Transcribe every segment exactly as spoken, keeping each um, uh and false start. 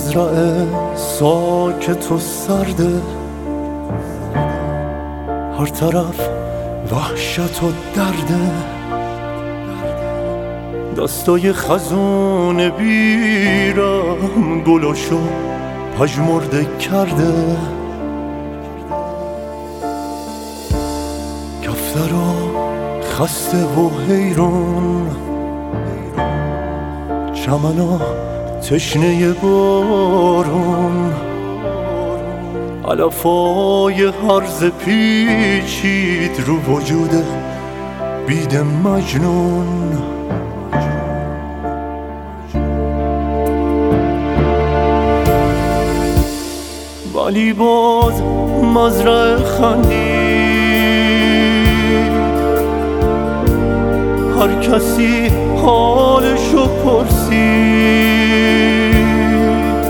مزرعه ساکت و سرده، هر طرف وحشت و درده، دستای خزون بیرم گلاشو پژمرده کرده، کفترا خسته و حیران، چمنا تشنه بارون، علفای هرزه پیچید رو وجود بید مجنون. ولی باز مزرعه خندید، هر کسی حالشو پرسید،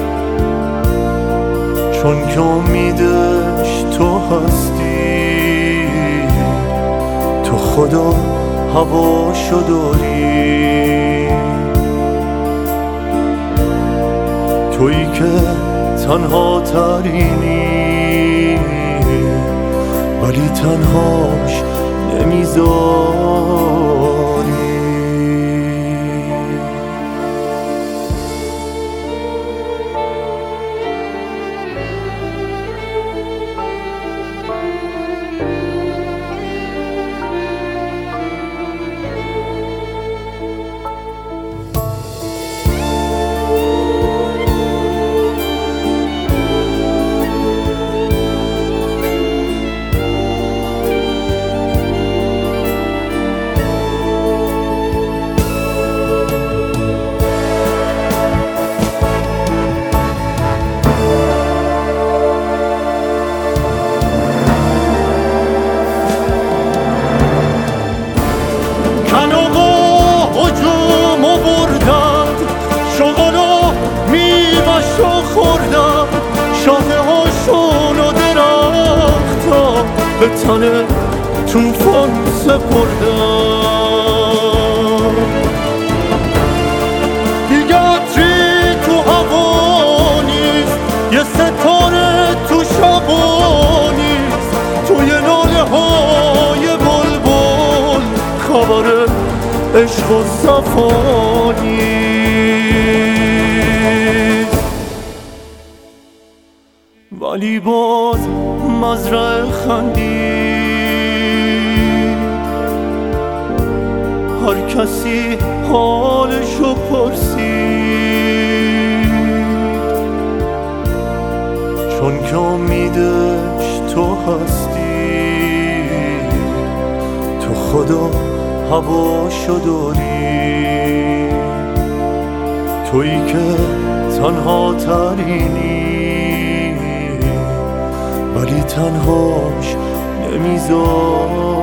چون که امیدش تو هستی، تو خدا هواشو داری، تویی که تنها ترینی ولی تنهاش نمیذاری. شاخه هاشون و درختا به تن توفان سپردم، دیگه عطری تو هوا نیست، یه ستاره تو شبا نیست، توی ناله های بلبل خبر عشق و صفا نیست. ولی باز مزرعه خندید، هر کسی حالشو پرسید، چون که امیدش تو هستی، تو خدا هواشو داری، تویی که تنها ترینی ولی تنهاش نمیذاری.